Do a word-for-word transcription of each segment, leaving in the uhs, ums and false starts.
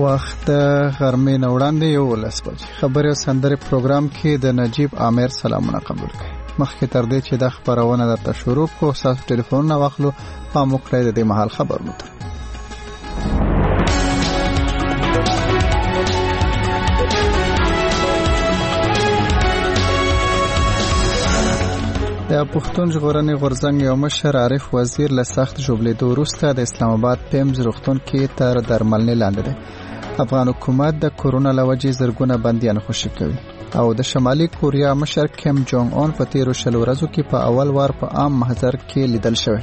وخت غرمې نه وړاندې یولس بجې خبري او سندرې پروګرام کې د نجیب عامر سلامونه قبول کړئ. مخکې تر دې چې د خبرونه درته شروع کړو تاسو ټلیفونونه واخلو پام وکړئ د دې مهال خبرونه ته. د پښتون ژغورنې غورځنګ یو مشر عارف وزیر له سخت ژوبلېدو وروسته د اسلام آباد پیمز روغتون کې تر درملنې لاندې دی. افغان حکومت د کورونا له وجې زرګونه بندیان خوشي کوي او د شمالي کوریا مشر کیم جونګ اون په تیرو شلو ورځو کې په اول وار په عام محضر کې لیدل شوی.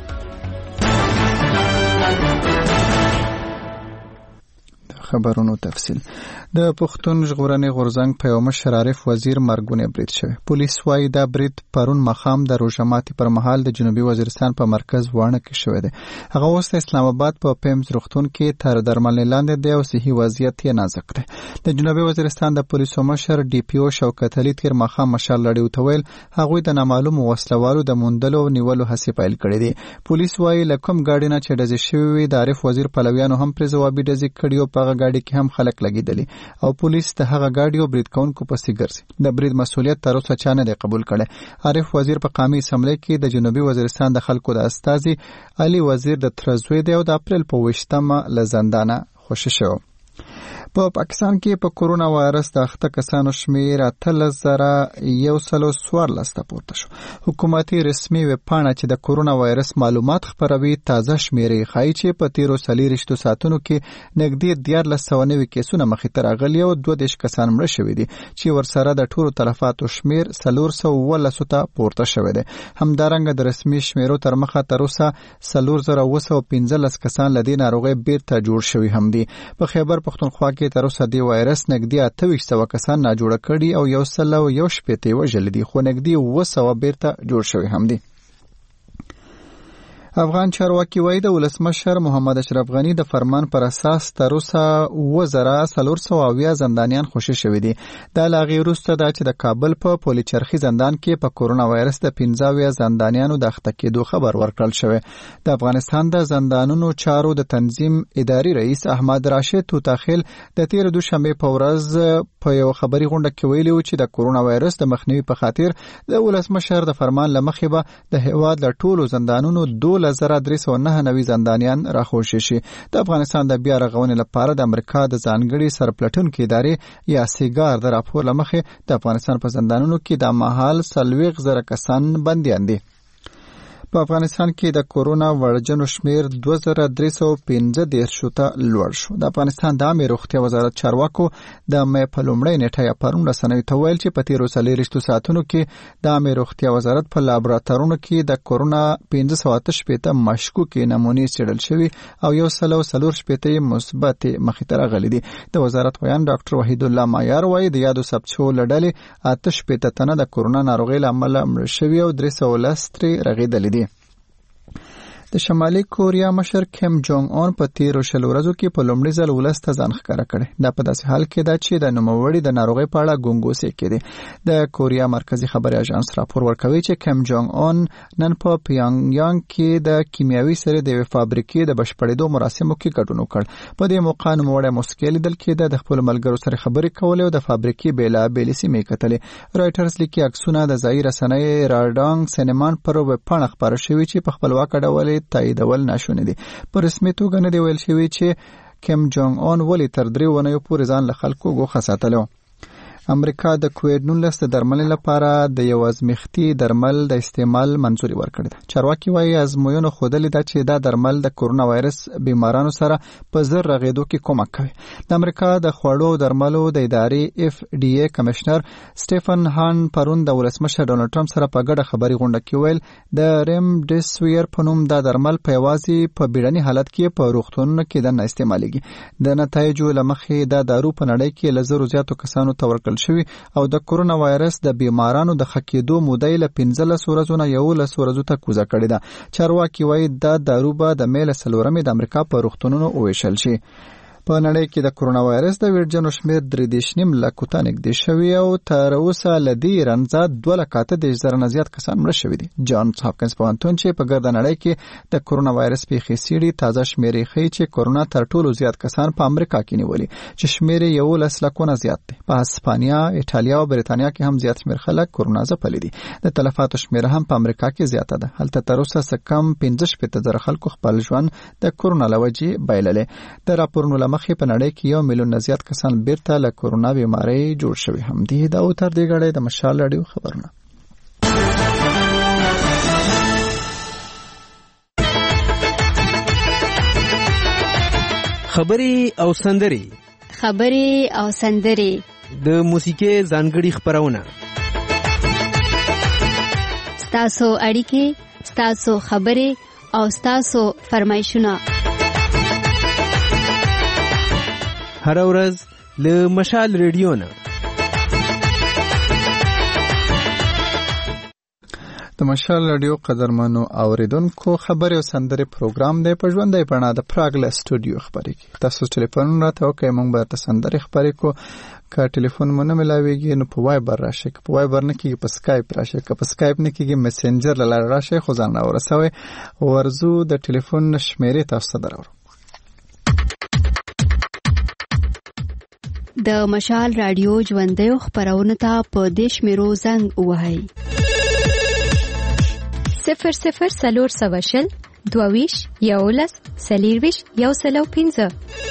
خبرونو تفصیل. د پښتون ژغورنې غورځنګ په یو مشر عارف وزیر مرګونی برید شوی. پولیس وايي دا برید پرون مخام د روژه ماتي پر مهال د جنوبي وزیرستان په مرکز وانه کې شوی دی. هغه اوس د اسلام آباد په پیمز روغتون کې تر درملنې لاندې دی او صحي وضعیت یې نازک دی. د جنوبي وزیرستان د پولیسو مشر ډي پی او شوکت علي تیر مخام مشال لړۍ وتویل هغه د نامعلوم وسلوالو د موندلو او نیولو هڅې پیل کړې دي. پولیس وايي لکم گاډي نه چې ډزې شوی د عارف وزیر پلویانو هم پر ځوابي ډزې کړي او په گاډي کې هم خلک لګیدلي او پولیس د هغه گاډیو برید کوونکو پسې ګرځي. د برید مسؤلیت تر اوسه چا نه دی قبول کړی. عارف وزیر په قومي اسمبلی کې د جنوبي وزیرستان د خلکو د استازي علي وزیر د ترزوی دی او د اپریل په ویشتمه له زندانه خوشی شو. په پاکستان کې په کورونا وایرس د اخته کسانو شمیر اتلس زره یو سلو څوارلس ته پورته شو. حکومتي رسمي ویبپاڼه چې د کورونا وایرس معلومات خپروي تازه شمیرې ښایي چې په تیرو څلېرویشتو ساعتونو کې نږدې دیارلس سوه نوي کیسونه مخې ته راغلي او دوه دېرش کسان مړه شوي دي چې ورسره د ټولو تلفاتو شمیر څلور سوه اوولسو ته پورته شوی دی. همدارنګه د رسمي شمیرو تر مخه تر اوسه څلور زره اوه سوه پنځلس کسان له دې ناروغۍ بیرته جوړ شوي هم دي. په خیبر پښتونخوا کې تر اوسه د وایرس نږدې اته ویشت سوه کسان ناجوړه کړي او یو سل او یو شپېته یې وژلي دي خو نږدې اوه سوه بیرته جوړ شوي هم دي. افغان چارواکي وايي د ولسمشر محمد اشرف غني د فرمان پر اساس تر اوسه اوه زره څلور سوه اویا زندانیان خوشي شوي دي. دا له هغې وروسته ده چې د کابل په پولي چرخي زندان کې په کورونا وایرس د پنځه اویا زندانیانو د اخته کېدو خبر ورکړل شوی. د افغانستان د زندانونو چارو د تنظیم اداري رئیس احمد راشد توتاخیل د تېرې دوشنبې په ورځ په یو خبري غونډه کې ویلي و چې د کورونا وایرس د مخنیوي په خاطر د ولسمشر د فرمان له مخې به د هېواد له ټولو زندانونو دولس زره درې سوه نهه نوي زندانیان راخوشي شي. د افغانستان د بیا رغونې لپاره د امریکا د ځانګړي سرپلټونکو ادارې یا سیګار د راپور له مخې د افغانستان په زندانونو کې د مهال څلوېښت زره کسان بندیان دي. په افغانستان کې د کورونا وړجنو شمیر دوه زره درې سوه پنځه دېرشو ته لوړ شو. د افغانستان د عامې روغتیا وزارت چارواکو د مې په لومړۍ نیټه یا پرون رسنیو ته ویل چې په تیرو څلېرویشتو ساعتونو کې د عامې روغتیا وزارت په لابراتوارونو کې د کورونا پنځه سوه اته شپېته مشکوکې نمونې څېړل شوي او یو سل او څلور شپېته یې مثبتې مخې ته راغلي دي. د وزارت ویان ډاکټر وحید الله معیار وایي د یادو ثبت شوو له ډلې اته شپېته تنه د کورونا ناروغۍ له امله مړه شوي او درې سوه لس ترې رغېدلي دي. د شمالي کوریا مشر کیم جونګ اون په تیرو شلو ورځو کې په لومړي ځل ولس ته ځان ښکاره کړی. دا په داسې حال کې ده چې د نوموړي د ناروغۍ په اړه ګونګوسې کېدې. د کوریا مرکزي خبري اژانس راپور ورکوي چې کیم جونګ اون نن په پیانګ یانګ کې د کیمیاوي سرې د یوې فابریکې د بشپړېدو مراسمو کې ګډون وکړ. په دې موقع نوموړی موسکی لیدل کېده، د خپلو ملګرو سره خبرې کولې او د فابریکې بېلابېلې سیمې کتلې. رایټرز لیکي عکسونه د ځایي رسنۍ راډانګ سینمان پر ویبپاڼه خپاره شوي چې په خپلواکه ډول تاییدول ناشونی دي. په رسمي توګه نه دی ویل شوی چې کیم جونګ اون ولې تر درې اونیو پورې ځان له خلکو ګوښه ساتلی. امریکا د کووډ نولس د درملنې لپاره د یو ازمیښتي درمل د استعمال منظوري ورکړې ده. چارواکي وايي ازموینو ښودلې ده چې دا درمل د کورونا وایرس بیمارانو سره په زر رغېدو کې کومک کوي. د امریکا د خوړو او درملو د ادارې اف ډي اي کمشنر سټيفن هان پرون د ولسمشر ډونالډ ټرمپ سره په ګډه خبري غونډه کې ویل د ریمډیسویر په نوم دا درمل په یوازې په بیړني حالت کې په روغتونونو کې دننه استعمالېږي. د نتایجو له مخې دا دارو په نړۍ کې له زرو زیاتو کسانو ته ورکړل شوی او د کورونا وایرس د بیمارانو د ښه کېدو موده یې له پنځلسو ورځو نه یولسو ورځو ته کوزه کړې ده. چارواکي وایي دا دارو به د مې له څلورمې د امریکا په روغتونونو وویشل شي. په نړۍ کې د کرونا وایرس د ویرجنو شمېر درې دېرش نیم لکو ته نږدې شوي او تر اوسه له دې رنځه دوه لکه اته دېرش زره نه زیات کسان مړه شوي دي. جانز هاپکینز پوهنتون چې په ګرده نړۍ کې د کرونا وایرس پیښې څېړي تازه شمېرې ښیي چې کرونا تر ټولو زیات کسان په امریکا کې نیولي چې شمېر یې یولس لکونه زیات دی. په هسپانیا، ایټالیا او بریتانیا کې هم زیات شمېر خلک کرونا ځپلي دي. د تلفاتو شمېره هم په امریکا کې زیاته ده. هلته تر اوسه څه کم پنځه شپېته زره خلکو خپل ژوند د کرونا له وجې بایللی. د راپورونو له مخې په نړۍ کې یو میلیون نه زیات کسان بیرته له کرونا بیمارۍ جوړ شوي هم دي. دا او تر دې غړې د مشال راډیو خبرونه. خبرې او سندرې خبرې او سندرې د موسیقي ځانګړي خبرونه ستاسو اړیکې ستاسو خبرې او ستاسو فرمایشونه هر ورځ له مشال ریډیو نه. د مشال راډیو قدرمنو اوریدونکو خبرې او سندرې پروګرام دی په ژوندۍ بڼه د پراګ له سټوډیو خبرې کوي. تاسو ټلیفون راته وکړئ، موږ به درته سندرې خبرې کوو. که ټلیفون مو نه ملاویږي نو په وایبر راشئ، که په وایبر نه کېږي په سکایپ راشئ، که په سکایپ نه کېږي مسنجر له لارې راشئ، خو ځان راورسوئ. ورځو د ټلیفون شمېرې تاسو ته دراوړو. د مشال راډیو ژوندۍ خبرونه ته په دې شمیرو زنګ ووهئ: صفر صفر سلور سوه شل دوه ویش یولس څلېرویشت یو سل او پنځه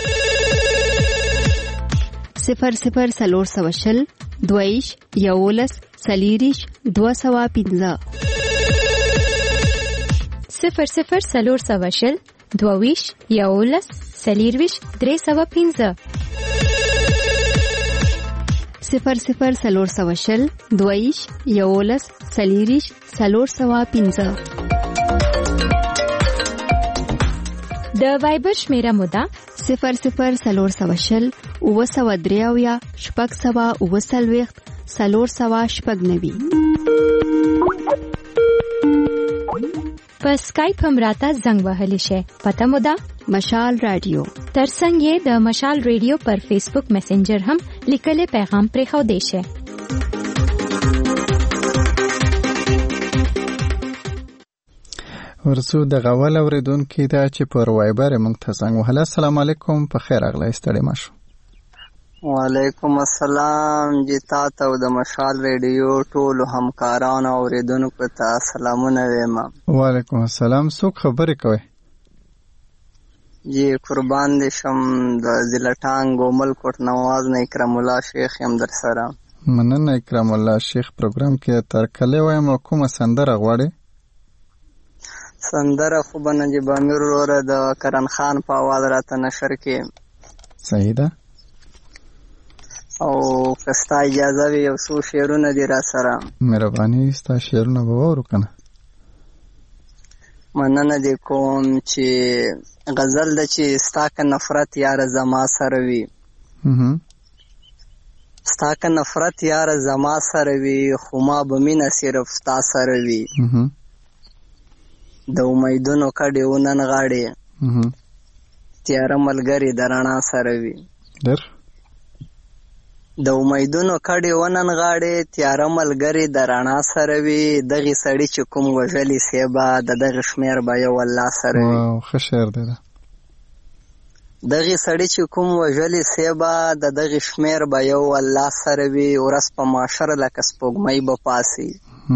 صفر صفر سلور سوه شل دوه ویش یولس څلېرویشت دوه سوه پنځه صفر صفر سلور سوه شل دوه ویش یولس څلېرویشت درې سوه پنځه صفر صفر سلور سوه شل دوه ویش یولس څلېرویشت څلور سوه پنځه. د وایبر شمیره مو ده صفر صفر سلور سوه شل اووه سوه درې اویا شپږ سوه اووه څلوېښت څلور سوه شپږ نوي. په سکایپ هم راته زنګ وهلی شئ. پته مو ده مشال راډیو. ترڅنګ یې د مشال ریډیو پر فیسبوک میسنجر هم لیکلي پیغام پرېښودی شئ. ورسو د غول اوریدونکو ته چې پر وایبر موږ ته زنګ وهله. السلام علیکم، په خیر راغلی، ستړي مشو. وعلیکم السلام جی، تاسو او د مشال ریډیو ټول همکارانو او اوریدونکو ته سلامونه وایم. وعلیکم السلام. څوک خبرې کوي؟ جی قربان دې شم، د ضلع ګومل کوټ نواز نه اکرام الله شیخ یم در سره. مننه اکرام الله شیخ. پروګرام کې تر کله وایم کومه سندره غواړي؟ سندره خو به نجیب امیر وروره د کرن خان په اواز راته نشر کې. صحیح ده. او که ستا اجازه وي یو څو شعرونه دي را سره. مهرباني، ستا شعرونه به واورو که نه؟ مننه دې کوم چې غزل ده چې ستا که نفرت یاره زما سره وي، ستا که نفرت یاره زما سره وي، خو ما به مینه صرف ستا سره وي. د امیدونو کډې ونن غاړې، تیاره ملګرې د رڼا سره وي. در د امیدونو کډې ونن غاړې، تیاره ملګرې د رڼا سره وي. دغې سړي چې کوم وژلي سیبه، د دغې شمېر به یو الله سره وي. واو، ښه شعر دی ده. دغې سړي چې کوم وژلي سیبه، د دغې شمېر به یو الله سره وي. ورځ په معاشر لکه سپوږمۍ به پاسي،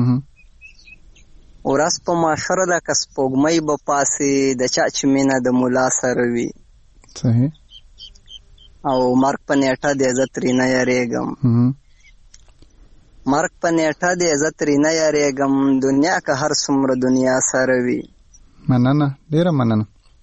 ورځ په معاشر لکه سپوږمۍ به پاسي، د چا چې مینه د ملا سره وي. صحیح. او مرګ په نیټه دی زه ترې نه یریږم، مرګ په نیټه دی زه ترې نه یریږم، دنیا که هر څومره دنیا سره وي. مننه، ډېره مننه.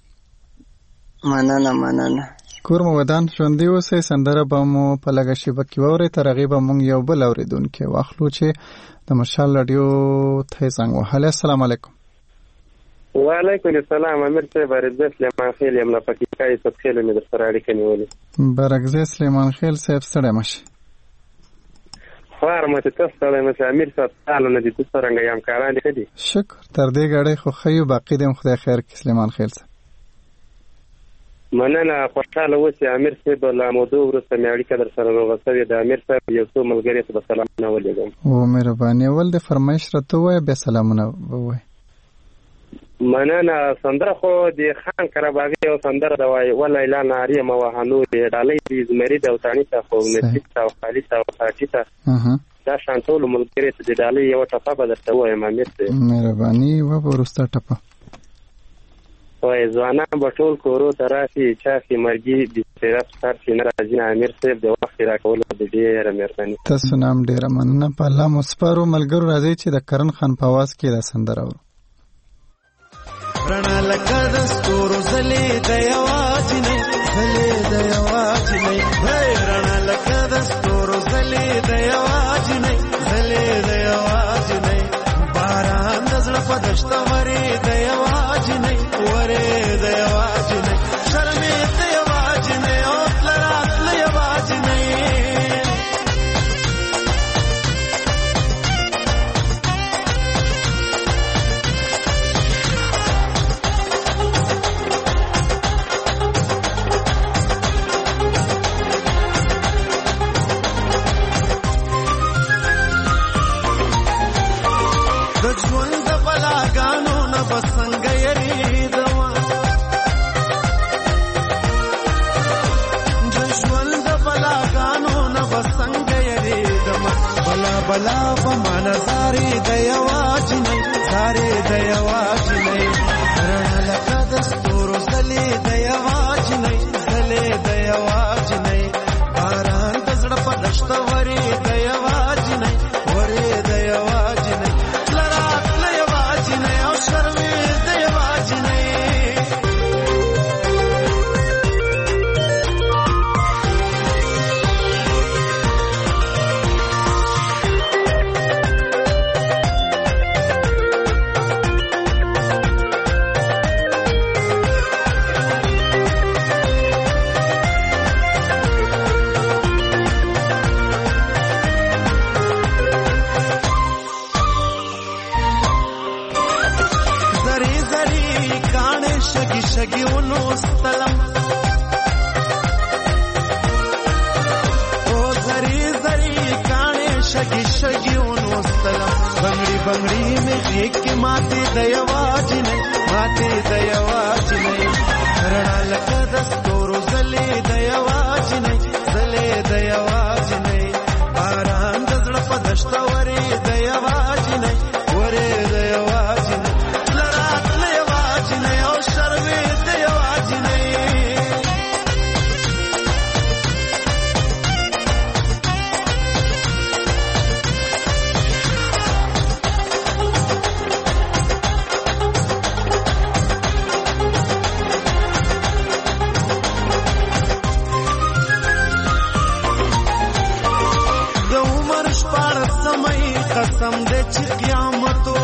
مننه مننه. کور مو ودان، ژوندي اوسئ. سندره به مو په لږه شیبه کې واورئ. تر هغې به موږ یو بل اورېدونکی واخلو چې د مشال راډیو ته یې زنګ وهلی. السلام علیکم. وعلیکم السلام. امیر صاحب، برکزی سلیمان خیل یم، له پکتیکا یوسف خیل مې در سره اړیکه نیولې. برکزی سلیمان خیل صاحب، ستړی مه شئ. خوار مو چې ته ستړی مه شې. امیر صاحب سهاله نه دي، ته څرنګه یې همکاران دې ښه دي؟ شکر، تر دې ګړۍ خو ښه یو. باقي دې هم خدای خیر کړي سلیمان خیل صاحب. مننه. خوشحاله اوسئ امیر صاحب. له مودو وروسته مې اړیکه در سره روغه شوې ده. امیر صاحب یو څو ملګري ته به سلامونه ولېږم. او مهرباني ول د فرمایش راته ووایه بیا سلامونه ووایه. مننه. سندره خو د خان قرهباغي یو سندره ده وایي ولیلا ناري موهانو د ډالۍ د زمري د اوتاني ته خو نصیب ته او خالي ته او خاټي ته دا شان ټولو ملګري ته د ډالۍ یوه ټپه به درته ووایم امیر صاحب. مهرباني وه وروسته ټپه وایي ځوانان به ټول کورو ته راشي چاښي مرګي د سیرت سر چې نه راځي نه امیر صاحب د وخت راکولو د ډېره مهرباني. تاسو نه هم ډېره مننه. په الله مو سپارو. ملګرو راځئ چې د کرن خان په اواز کې دا سندره اورو. رڼا لکه د ستورو ځلېده یوازینۍ ځلېده یوازینۍ رڼا لکه د ستورو ځلېده یوازینۍ ځلېده یوازینۍ باران د زړه په دښته ورېده یوازینۍ ورېده یوازینۍ شرمېده یوازینۍ او تله راتله یوازینۍ بلا بمانا زاري د یوازینۍ زاري د یوازینۍ رڼا لکه د ستورو ځلې د یوازینۍ ځلې د یوازینۍ باران د زړه په دښته ورې د یوازینۍ ورې د یوازینۍ تله راتله یوازینۍ او شرمې د یوازینۍ بنگړي مې غېږ کې ماتې د یوازینۍ ماتې د یوازینۍ رڼا لکه د ستورو ځلې د یوازینۍ ځلې د یوازینۍ باران د زړه په دښته ورې د یوازینۍ ورې د یوازینۍ تله راتله یوازینۍ او شرمې د یوازینۍ قسم دې چې قیامتو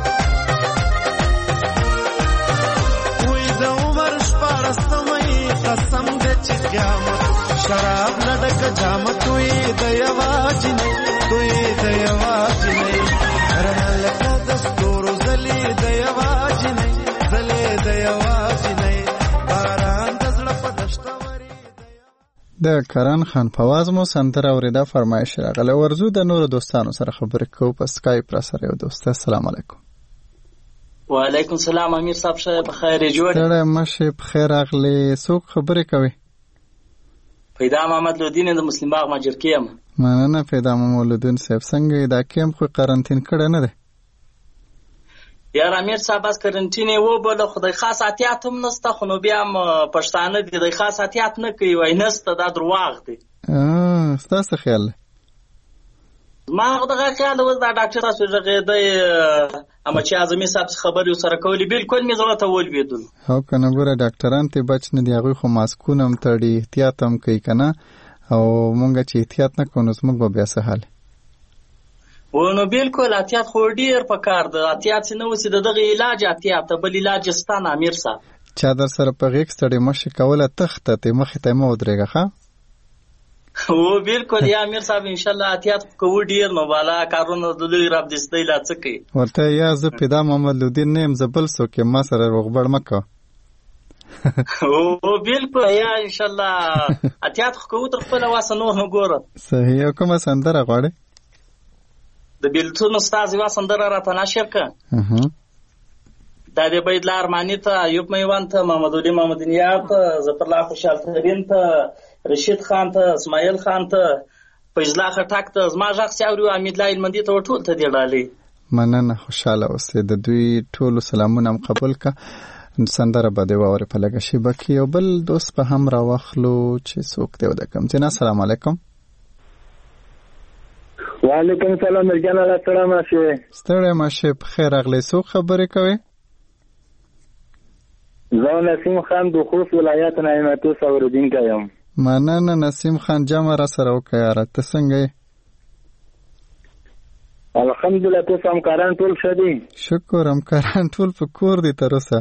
وې د عمر شپاړسمې قسم دې چې قیامت شراب لډک جامت وې د یوازینۍ دوی د یوازینۍ رڼا لکه د ستورو ځلې د یوازینۍ ځلې د یوازینۍ باران د زړه په دښته ورې د کرن خان په اواز مو سندره اورېده. فرمایش راغلی. ورځو د نورو دوستانو سره خبرې کوو په سکایپ را سره. یو دوست السلام علیکم. وعلیکم السلام امیر صاحب شه بخیر جوړ ته مشه بخیر راغلی. څوک خبرې کوي؟ پیدا محمد لودین د مسلم باغ ماجر کیم. مننه پیدا محمد لودین صاحب. څنګه دا کیم خو قرنټین کړه نه ده؟ یار امیر صاحب اس کرنټینه و بل خدای خاص احتیاط هم نسته خو نو بیا پښتانه دي د خاص احتیاط نه کوي وای نسته دا دروغ دي. اه ستاسو خیال ما دغه خیال و دا ډاکټر تاسو ژغه دی اما چې اعظمي صاحب خبري سره کولی بالکل می زړه ته ولویدل. هو کنه ګوره ډاکټران ته بچ نه دی هغه خو ماسکونه هم تړي احتیاط هم کوي کنه او مونږ چې احتیاط نه کوو نو موږ به بیا څه حال ونه بالکل احتیاط خو ډیر پکار ده. احتیاط نه وسی دغه علاج احتیاط بل علاج ستان امیر صاحب چا در سره په غیږ ستړي مشه کوله تخته ته مخې ته مو درېګه ښه او بالکل یا امیر صاحب ان شاء الله احتیاط کوو ډیر نو بالا کارونه د لوی رب دستي لا څکي ورته یا زه پیدا محمد لودین نیم زبل سو کې ما سره روغبړ مکه او بالکل یا ان شاء الله اتیات خو تر خپل واسه نور نو ګوره. صحیح. او کومه سندره غواړې؟ د بیلتون استاد یو سندره راته نشر کړه. اها. دا د بيد لارمانی ته، ایوب میوان ته، محمد علي محمد نیاب ته، ظفر الله خوشحال ترین ته، رشید خان ته، اسماعیل خان ته، فیض الله خټک ته، زما غږ سیاوري امید الله المندي ته ټول ته دی ډالې. مننه، خوشاله اوسې. د دوی ټولو سلامونه هم قبول کا. سندره به دی واورې په لږه شیبه کې. یو بل دوست به هم راواخلو چې څوک دی د کوم ځای نه. السلام علیکم. وعلیکم السلام. مرجان الله ستړی ماشه. ستړی ماشه. په خیر راغلی. څوک خبرې کوي؟ زه نسیم خان د خوست ولایت نعمتو ثورالدین یم. مننه نسیم خان، جمع را سره وکړه یاره. ته څنګه یې؟ الحمدلله. تاسو همکاران ټول ښه دي؟ شکر، همکاران ټول په کور دي تر اوسه.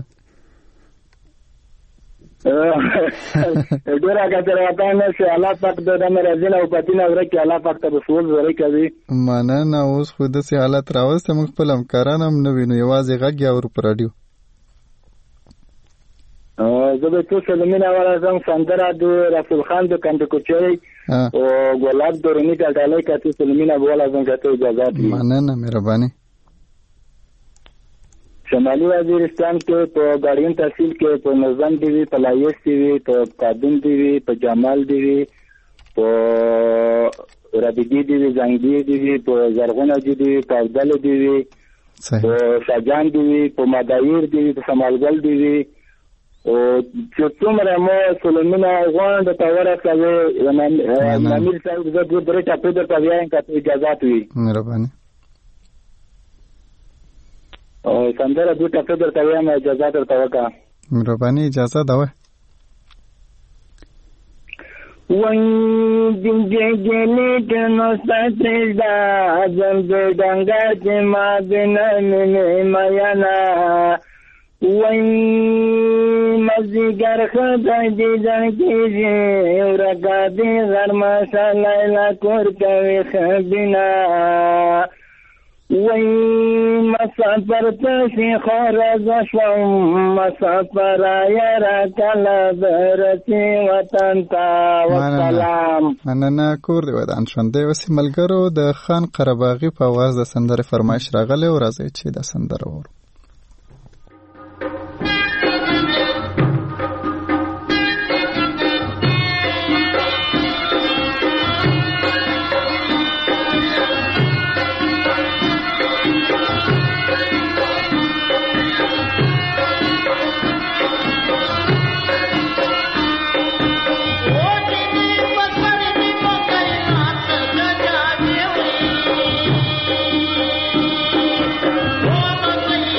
ډېره ګټه راته نه شي. الله پاک د دې مرزونه او پاتینه ورکړي. الله پاک ته رسول زوري کوي. مننه. اوس خو داسې حالت راوسته موږ خپل همکاران هم نه وینو، یوازې غږ یې اورو په راډیو. زه به تو سلمینه ورزم سندره د رسول خان د کندکوچۍ او ګلاب درونی د ډالۍ کته سلمینه ولازم کته اجازه دي. مننه، مهرباني. شمالي وزیرستان کې په ګاډین تحصیل کې په نظام دی وی، په لایس دی وی، په قادم دی وی، په جمال دی وی، په ربیدی دی وی، زنګی دی وی، په زرغونه دی وی، په عبدل دی وی، په شاجان دی وی، په مدایر دی وی، په شمالګل دی وی. او چې څومره مو سلمینه غوان د تاوره کوي نامیر صاحب د دوه درې ټاپو د تاویان کته اجازه وي. مهرباني. او سندره دوه ټاپو د تاویان اجازه درته وکړه. مهرباني، اجازه ده. وای دې جنې د نو ستاسو دا ځم د ډنګا چې ما بنه نه میانا. وای مزیګر خدای دې ځان کېږي ورګا دې غرما شاله کور کوي خبینا. وای مسافر ته شي خورز شوم مسافر یا را کله برسي وطن ته والسلام. مننه. کور دې ودان شوندې. وسې ملګرو د خان قرباغي په आवाज د سندره فرمایش راغله او راځي چې د سندره ورو. Oh,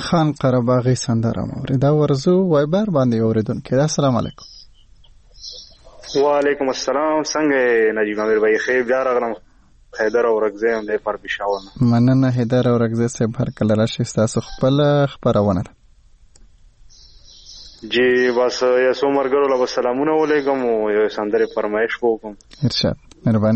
خان قرهباغي سندره موري دا ورزو وایبر باندې اوریدونکو. السلام علیکم. وعلیکم السلام. څنګه نجیب امیر بھائی؟ خیر بیا راغلم. حیدر اورګزی هم دی پر پېښور نه. مننه حیدر اورګزی صاحب، هر کله راشي ستاسو خپل خپرونه ده. جی بس یو څو مرګرو له سلامونه ولیکم او یو سندره فرمایش کوم. ارشاد مهرباني.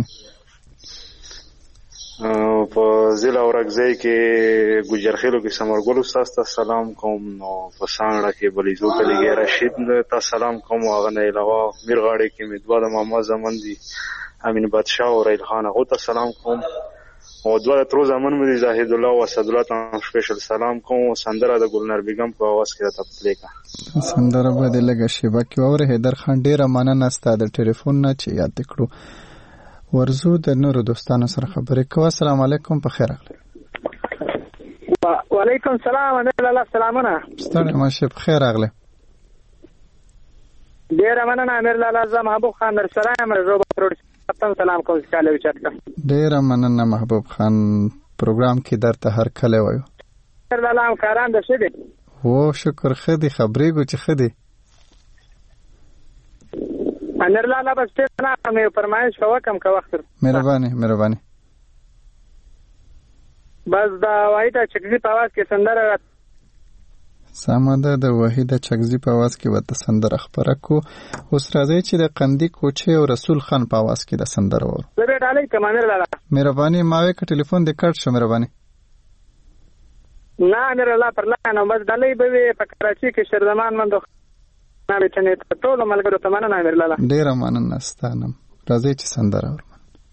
په ضلع اورګزی کې ګجرخیلو کې سمرګل استاد ته سلام کوم، نو په سانګړه کې بلیزو کلیګي رشید ته سلام کوم، هغه نه علاوه میرغاړي کې میدوا د محمد زمان دي امین بادشاه او ریل خان هغه ته سلام کوم، او دوه تر زمان مې زاهد الله او اسد الله ته سپیشل سلام کوم. سندره د ګلنار بیگم په आवाज کې راته پلی کا سندره به د لګه شیبه کې اور حیدر خان ډیره مننه ستاسو د ټلیفون نه چې یاد کړو. ورزو د نورو دوستانو سره خبرې کوو. السلام علیکم، په خیر راغلی. وعلیکم السلام ورحمۃ سلامونه. ستړي ماشه په خیر راغلی. ډیره مننه امیر لالا زه محبوب خان در سره یم روبوت روډ تاسو سلام کوم چې کله وچت کا. ډیره مننه محبوب خان، پروګرام کې درته هر کله وایو. امیر لالا کاران ده شه دي. و شکر خدي خبرې گو چې خدي. امیر لالا بس ته نه مې فرمایش کوه کم کا وخت. مهرباني مهرباني. بس دا وایته چکزي په आवाज کې سندره سامده د وحید چکزي په आवाज کې وته سندره خبره کو. اوس راځي چې د قندی کوچه او رسول خان په आवाज کې د سندره ور. زه ډالۍ کوم امیر لالا. مهرباني ما وې ک ټلیفون دې کټ شو. مهرباني. نه امیر لالا پر لانه بس ډالۍ به په کراچي کې شردمان مندو نه لټنه ټول ملګرو ته مننه امیر لالا. ډیره مننه ستانم. راځي چې سندره ور.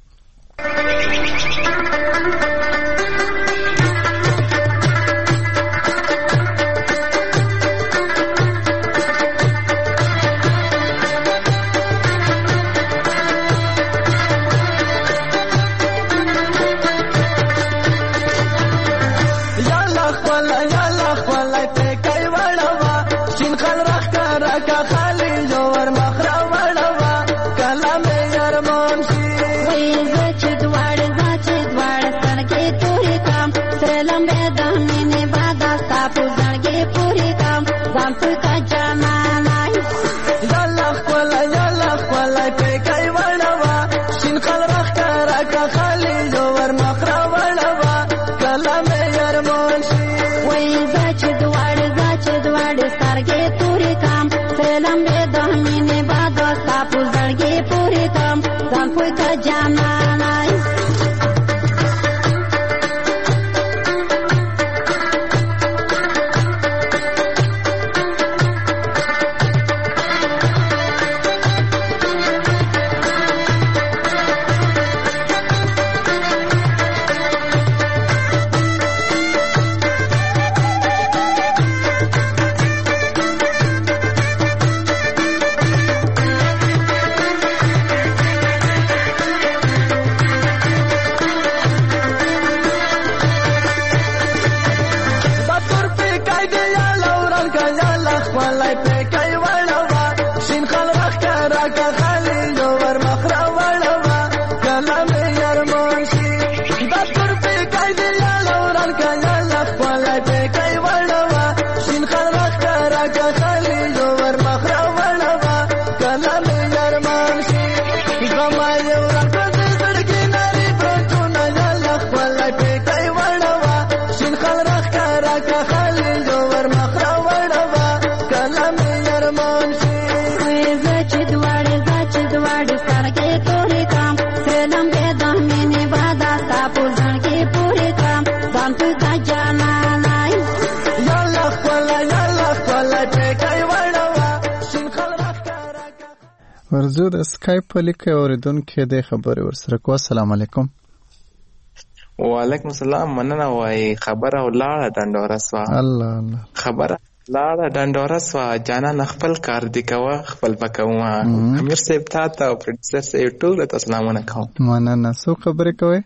ورزو د اسکایپ په لیکه اوریدونکو د خبرې ورسره کو. السلام علیکم. وعلیکم السلام. مننه وای خبره ولاړه ډنډوره سوا. الله الله خبره لاړه ډنډوره سوا. جانا خپل کار دی کوه خپل پکوه. امیر صاحب تا ته او پروډوسر صاحب ټول ته سلامونه کوم. مننه. سو خبرې کوي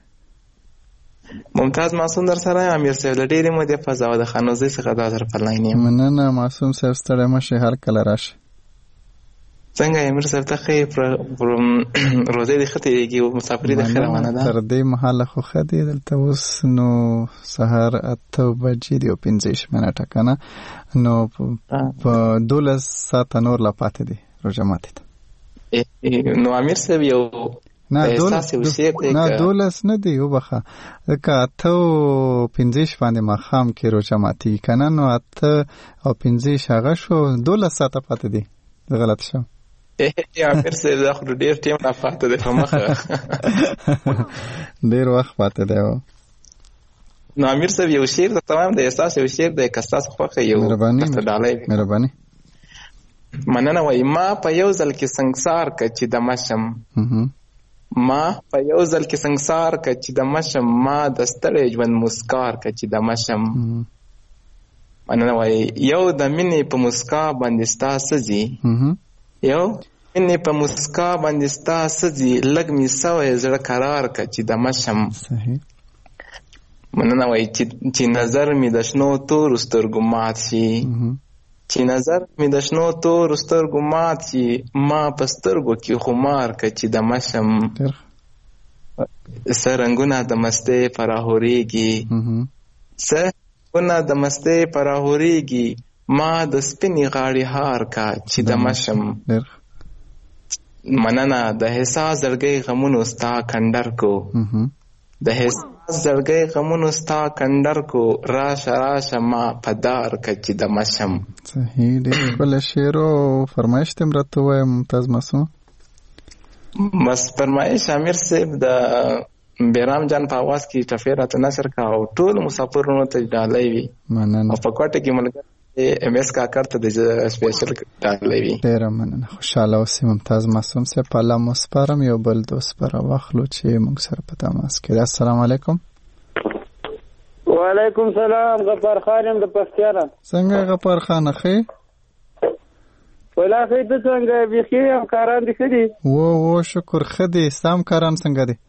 ممتاز معصوم در سره امیر صاحب لډېرې مو د فضا د خانوزي څخه دا در په لاینې. مننه معصوم صاحب ستړی مشه هر کله راشي. څنګه امیر صاحب ته خې روزه دې ختېږي او مسافري د خیر روانه ده؟ تر دې مهاله خو ښه دی دلته اوس نو سهار اته بجې دي او پنځه منټه که نه، نو په دولس ساعته نور لا پاتې دي روژه ماتې ته. نو امیر صاحب یو نه دولس نه دی وبخه، ځکه اته او پنځه باندې ماښام کې روژه ماتېږي که نه، نو اته او پنځه هغه شو، دولس ساعته پاتې دي. غلط شو امیر صاحب دا خو ډېر ټیم نه پاتې دی په مخه، ډېر وخت پاتې دی. نو امیر صاحب یو شعر د تمام د احساس یو شعر دی که ستاسو خوښه یو درته ډالۍ وي. مهرباني. مننه. وایي ما په یو ځل کې سنګسار که چې د مشم، ما په یو ځل کې سنګسار که چې د مشم، ما د ستړی ژوند مسکار که چې د مشم. مننه. وایي یو د مینې په مسکا باندې ستا سځي، یو مینې په مسکا باندې ستا سځي، لږ مې سوی زړه قرار که چې د مشم. مننه. وایي چې نظر مې د شنو تورو سترګو مات شي، چې نظر مې د شنو تورو سترګو مات شي، ما په سترګو کې خمار که چې د مشم. څه رنګونه د مستۍ په راهورېږي، څه رنګونه د مستۍ په راهورېږي، ما د سپینې غاړې هار که چې د مشم. مننه. د حساس زړګۍ غمونو ستا کنډر کو، د حساس زړګۍ غمونو ستا کنډر کو، راشه راشه ما په دار که چې د مشم. صحیح. ډېر ښکلی شعر او فرمایش دې م راته ووایه ممتاز معصوم. بس فرمایش امیر صاحب د بیرام جان په آواز کې ټپې راته نشر کا او ټول مسافرونو ته ډالۍ وي. مننه. او په کوټه کې ملګری ایم ایس کاکړ ته د سپیشل ډالۍ وي. ډېره مننه. خوشحاله اوسئ ممتاز معصوم صاحب. په الله مو سپارم. یو بل دوست به راواخلو چې موږ سره په تماس کې دی. السلام علیکم. وعلیکم سلام. غفار خان یم د پښتیانه. څنګه غفار خان ښې؟ ولا ښې ته څنګه بیخي همکاران دي ښه دي؟ و و شکر ښه دي. ستا همکاران څنګه دي؟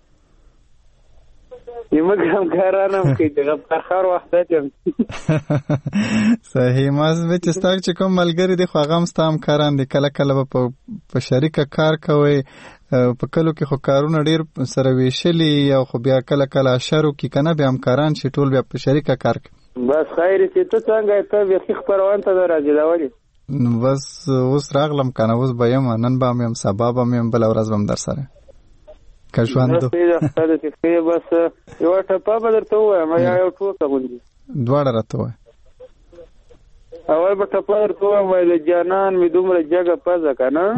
زموږ همکاران هم ښه دي. غفار خان وحدت یم. صحیح. ما زه چې ستا چې کوم ملګري دي خو هغه هم ستا همکاران دي. کله کله به په شریکه کار کوئ، په کلو کې خو کارونه ډېر سره ویشلي او خو بیا کله کله اشرو کې که نه بیا همکاران چې ټول بیا په شریکه کار کوي. بس خیر چې ته څنګه ته بیخي خپرون ته راځې دا ولې؟ بس اوس راغلم که نه، اوس به یم، نن به هم یم، سبا به هم یم، بله ورځ به هم در سره که ژوند و. بس یوه ټپه به درته ووایم یا یو ټوکه غوندې؟ دواړه راته ووایه. اول به ټپه درته ووایم وایي د جانان مې دومره جګه پزه که نه،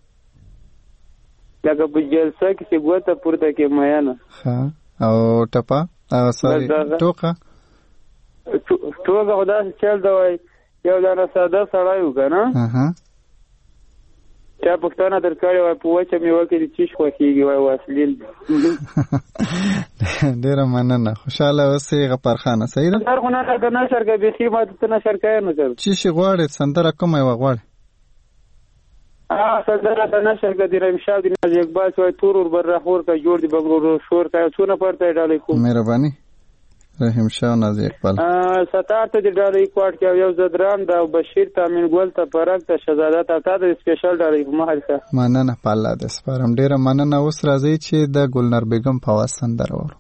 لکه په جلسه کې چې ګوته پورته کې میانه. او ټپه سوري ټوکه ټوکه خو داسې چل ده وایي یو دانه ساده سړی و که نه، چا پوښتنه در کړې وای په وچه میوه کې د چیش خوښېږي وای واسلین. ډېره مننه. خوشحاله اوسئ غفار خانه. صحیح ده. نر خو نه لکه نشر که بیخي ما ته ته نشر کوې نو سر چیشي غواړې؟ سندره کومه یوه غواړې؟ سندره ته نشر که د رمشاب د ناز اقبال چې وایي تور ور بر راخور که جوړ د بنګلورو شور که یو څو نفر ته یې ډالۍ کوم. مهرباني. رحیم شاه نازي اقبال. ستار ته د ډالۍ کوټ کې یو زدران د بشیر تامین ګل ته پرک ته شهزاده ته تا د سپیشل ډالۍ په مهال ښه. مننه. په الله دې سپارم. ډېره مننه. اوس راځئ چې د ګلنار بیګم په آواز سندره واورو.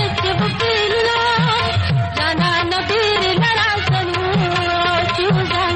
Jaana nabir lada sanu, choose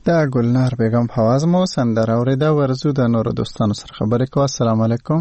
دا ګلنار بیگم په आवाज مو سندره اوریده. ورزو د نورو دوستانو سره خبرې کوو. السلام علیکم.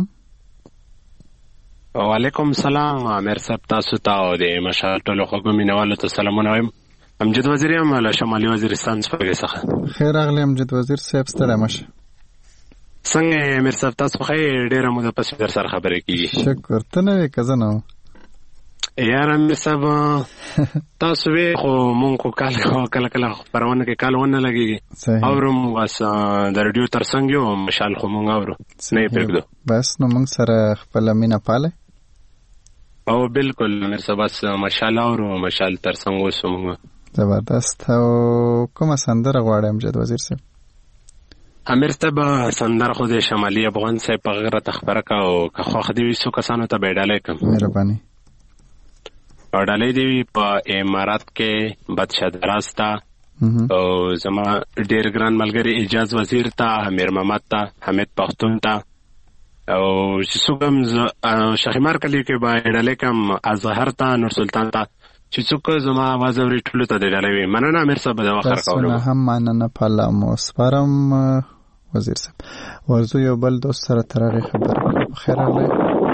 وعلیکم السلام. امیر صاحب تاسو ته او د مشال ټولو خلکو مینوالو ته سلامونه وایم. امجد وزیر یم له شمالي وزیرستان څخه. خیر راغلی امجد وزیر صاحب، ستړی مشه. څنګه امیر صاحب تاسو خو ډیره موده پس در سره خبرې کیږي. شکر. ته نه وې که زه نه وم؟ یار امیر صاحب تاسو وې خو مونږ خو کال کله کله خپرونه کې کال ونه لګېږي اورم بس د رادیو تر څنګ یو مشال خو مونږ اورو نه یې پرېږدو. بس نو مونږ سره خپله مینه پالئ. او بالکل امیر صاحب بس مشال اورو مشال تر څنګ اوسو مونږ. زبردست. او کومه سندره غواړې امجد وزیر صاحب؟ امیر صاحب سندره خو د شمالي افغان صاحب په غږ راته خپره که او که خوښ دې وي څو کسانو ته به یې ډالۍ کړم. مهرباني. او ډالۍ دې وي په امارات کې بدشه دراز ته او زما ډېر ګران ملګري اجاز وزیر ته، امیر محمد ته، حمید پښتون ته او چې څوک هم شخیمار کلي کې به یې ډالۍ کړم، اظهر ته، نور سلطان ته، چې څوک زما آواز اوري ټولو ته دې ډالۍ وي. مننه امیر صاحب. د وخت راکولو تاسو هم مننه. په الله مو سپارم وزیر صاحب. ورځو یو بل دوست سره تر هغې خبرې کوو. بخیر راغلی.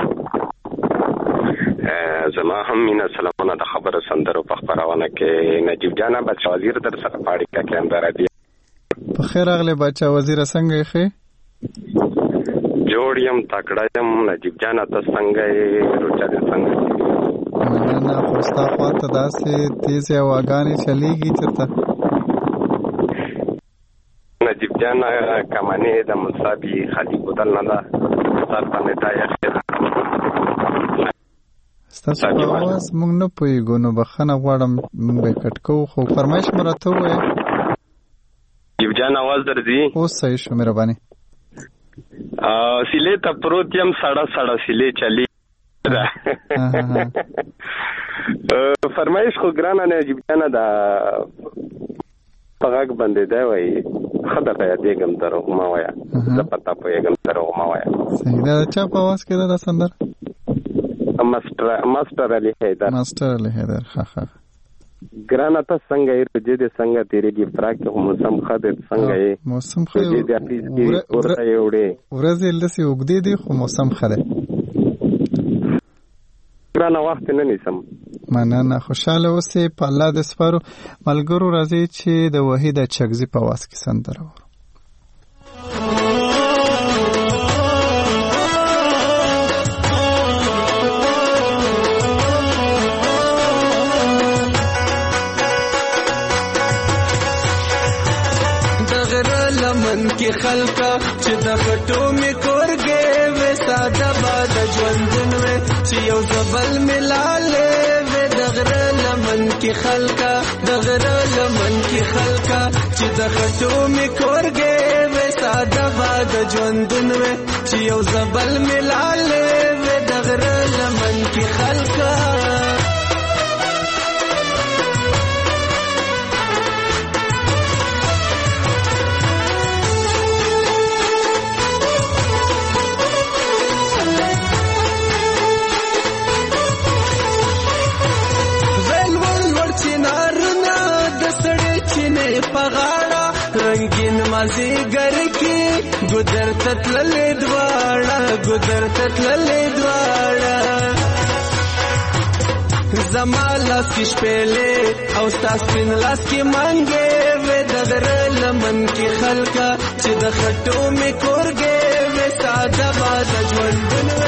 زما هم مینه سلامونه. د خبره سندرو په خپرونه کې نجیب جانه بچه وزیر در سره په اړیکه کې انداره دی. بخیر راغلی بچه وزیره، څنګه یې ښې؟ جوړ یم، تکړه یم. نجیب جانه ته څنګه یې؟ روچه دې څنګه؟ مننه. خو ستا خوا ته داسې تیزې هواګانې چلیږي چېرته؟ نجیب جانه کمانې د منصابي خالي بودل نه ده سر باندې دا یخې ده. ستاسو په آواز موږ نه پوهېږو، نو بخښنه غواړم موږ به یې کټ کوو، خو فرمایش مو راته ووایه. نجیب جان آواز درځي؟ اوس صحیح شو، مهرباني. سیلې ته پروت یم، سړه سړه سیلې چلی فرمایش خو ګرانه نجیب جانه دا په غږ باندې دی وایي ښه درته یادېږم دروغ مه وایه، زه پته پوهېږم دروغ مه وایه. صحیح. دا د چا په آواز کې ده دا سندره؟ ماسټر علي حیدر. ماسټر علي حیدر. ښه ښه. ګرانه ته څنګه یې؟ روجې دې څنګه تېرېږي؟ فراق کې خو موسم ښه دی، څنګه یې؟ موسم ښه دی. روجې دې اخیس کې ورته یې وړې. ورځې لسې اوږدې دي خو موسم ښه دی. ګرانه وخت نه نیسم. مننه. خوشحاله اوسې. په الله د سپارو ملګرو راځي چې د وحید چکزي په آواز کې سندره وورو. کی خلکا چې د غټو می کورګې و ساده باد ژوندون و چې یو زبل ملاله و دغره لمن کی خلکا دغره لمن کی خلکا چې د غټو می کورګې و ساده باد ژوندون و چې یو زبل ملاله و دغره لمن کی خلکا پغاړه رنگین مازیګر کې ګودر تتللې دواړه ګودر تتللې دواړه زما لاس کې شپېلې او ستاسو لاس کې منګې و دغره لمن کې خلکا چې د خټو می کورګې و ساده باد ژوندون و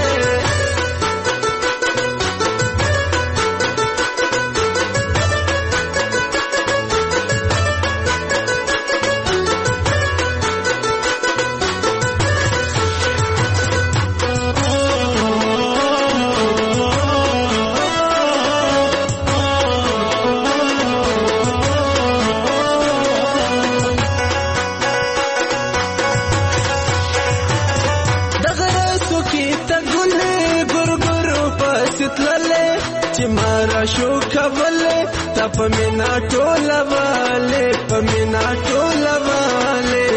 شو کوله تا پمینا ټوله والے پمینا ټوله والے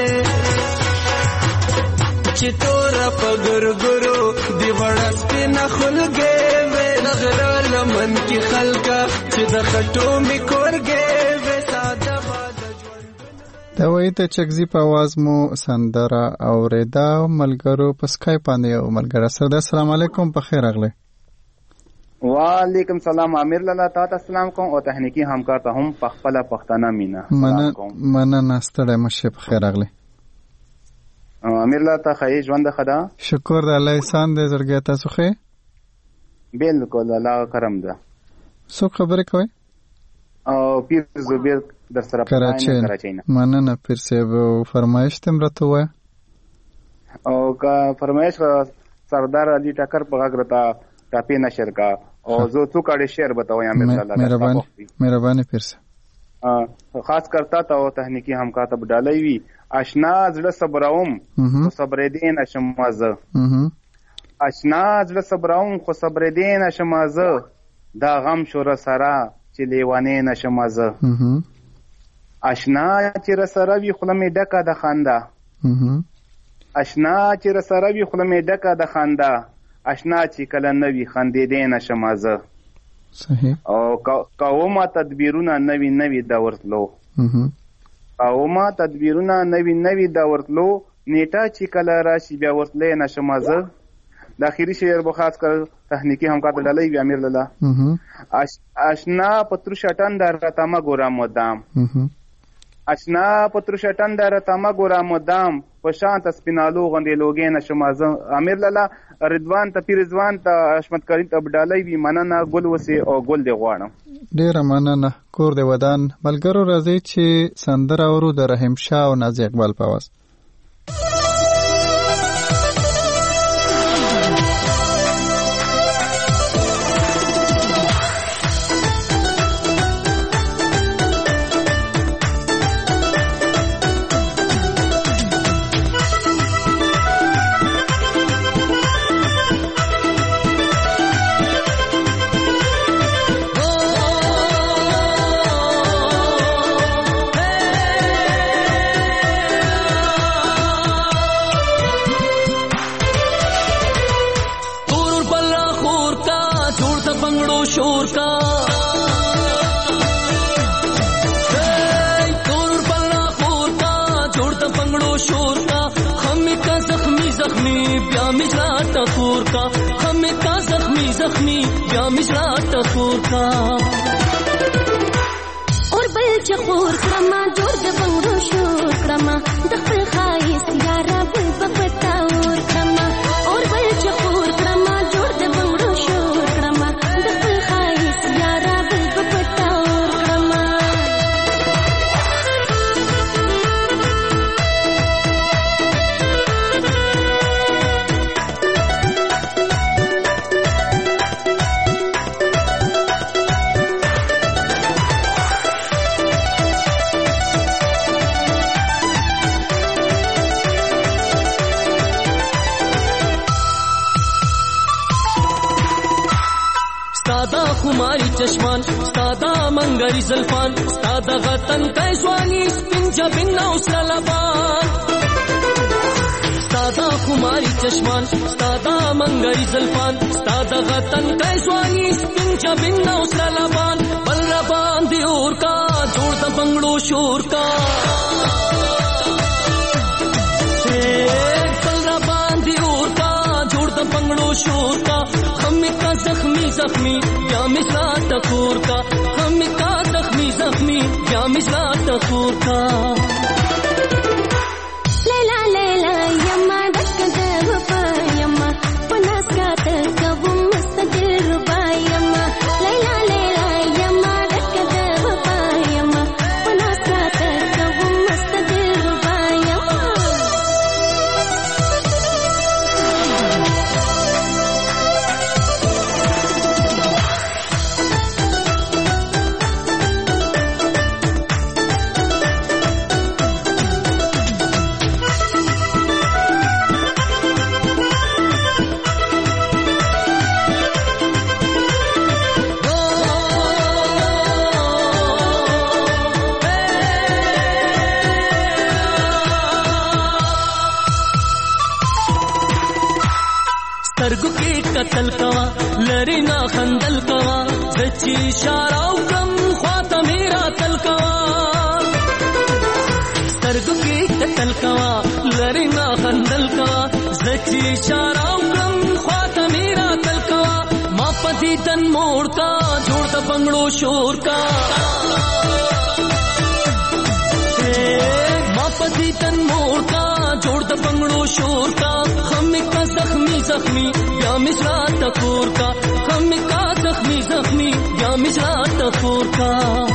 چې تور پګر ګرو دی وړس په نخلګې و دغره لمن کې خلکا چې د خټو می کورګې و ساده باد دا وایي ته چکزي په आवाज مو سندره اورېدا ملګرو په سکایپ باندې یو ملګری سره. السلام علیکم، په خیر راغلی. وعلیکم سلام امیر لاله، تا ته سلام کوم او تخنیکی همکار ته هم په خپل پښتانه مینا سلام کوم. مننه ستړی مشه، په خیر راغلی. امیر لاله ته خیر ژوند خدا شکر د الله احسان دې زړګی تاسو خې بالکل الله کرم ده. څو خبرې کوي او پیر زبیر در سره کراچۍ نه. مننه پیر صاحب، فرمایش تم راته وای او کا فرمایش سردار علي ټکر په غږ راته ټاپی نشر کا او زه څو کاډه شعر بتاوم امیر الله. مهرباني مهرباني پیر صاحب. خاص کرتا ته او تخنیکی هم کاتب ډالۍ وی آشنا زړه صبروم خو صبر دین شمازه. آشنا زړه صبروم خو صبر دین شمازه، دا غم شور سره چې لیوانې نشمازه. آشنا چې رسره وی خله مې ډکه د خندا، آشنا چې رسره وی خله مې ډکه د خندا، آشنا چې کله نوی خندېدې نشمازه. صحیح. او قوما تدبیرونه نوی نوی دا ورتلو، قوما تدبیرونه نوی نوی دا ورتلو، نیټه چې کله راشي بیا ورتلې نشمازه. د اخیری شعر به خاص کر تخنیکی همکار ته ډالۍ وی امیر لاله. آشنا پترو شټن در رتما ګورم مدام، آشنا پترو شټن در رتما ګورم مدام، په شانت سپینالو غندې لوګې نشمازه. امیر لاله رضوان ته پیر رضوان ته حشمت کریم ته ډالۍ وی مننه، ګل وسی او ګل دی غواړم. ډیره مننه کور دی ودان. ملګرو راځي چې سندره اورو د رحیم شاه او نازي اقبال په आवाज. اور بل چخور کرما جوړ د بنګړو شور کرما د خپل خایس یارا بل پپتا اور کرما، اور بل چخور کرما جوړ د بنګړو شور کرما د خپل خایس یارا بل پپتا اور کرما. خماری چشمان ستادا منګری زلفان، ستادا غتن کای ځواني سپین جبین او سره لبان. ستادا خماری چشمان ستادا منګری زلفان، ستادا غتن کای ځواني سپین جبین او سره لبان. بل ربان دی اور کا جوړ د بنگړو شور کا، بل ربان دی اور کا جوړ د بنگړو شور کا. हमें का जख्मी जख्मी क्या मिसरा तकूर का, हमें का जख्मी जख्मी क्या मिसरा तकूर का. लैला लैला यम्मा दक दबा यम्मा पनास का तकबु मुस्तदिल रुबा यम्मा. लैला लैला यम्मा दक दबा यम्मा पनास का तकबु मुस्तदिल रुबा यम्मा. سترګو کې قتل کوا لری نه خندل کوا، زچی اشاره وکم خواته میرا تل کوا. چې اشاره وکړم خواته میرا تل کوا ما پدی تن موړتا جوړ د بنگړو شور کا ما پدی تن موړتا جوړ د بنگړو شور کا هم کا زخمی زخمی یا مشرا تکور کا هم کا زخمی زخمی یا مشرا تکور کا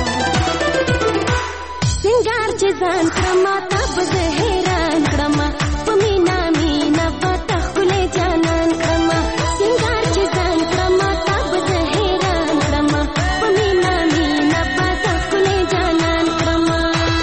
سنگار چې ځان کړما تب زه حیران کړما پمینا مینا پتا خله جانان کړما سنگار چې ځان کړما تب زه حیران کړما پمینا مینا پتا خله جانان کړما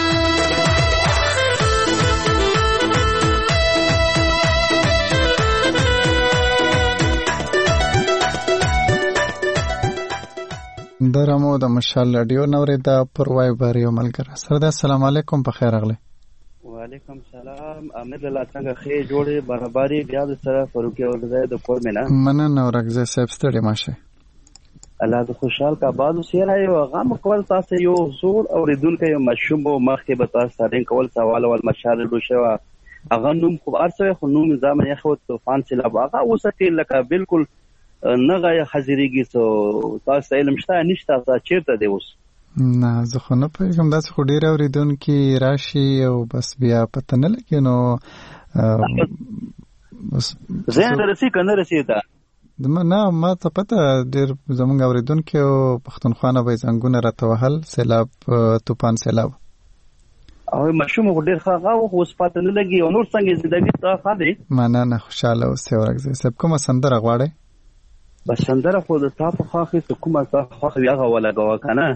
درمو د مشال رادیو نورې د پروای بریو ملګری سره د السلام علیکم په خیر اغله وعلیکم سلام امید الله څنګه خې جوړې برابرۍ بیا د سره فاروقي ولزای د کور منا مننه ورغزه صاحب ستړي ماشه الله د خوشحال کا بازو سیرا یو غم کول تاسو یو زور اوریدونکو یو مشوم مخکې به تاسو سره کول سوال ول مشال لوشوا اغه نوم خو ارسه خو نوم نظام یې خو طوفان سیلاب هغه اوسه لکه بالکل نه غي حاضرېږي سو تاسو علم شته نشته تاسو چیرته دی اوس نه زه خو نه پېږم داسې خو ډېر اورېدونکي راشي او بس بیا پته نه لګي نو ذهن رسي که نه رسي ته نه ما ته پته ډېر زمونږ اورېدونکي او پښتونخوا نه به یې زنګونه راته وهل سیلاب طوفان سیلاب او مشوم خو ډېر ښه هغه خو اوس پته نه لګي او نور څنګه زندګي ته ښه دی مننه خوشحاله اوسې ورغځئ صاحب کومه سندره غواړئ بس سندره خو د تا په خواخې څه کومه تا خواخې هغه ولګوه که نه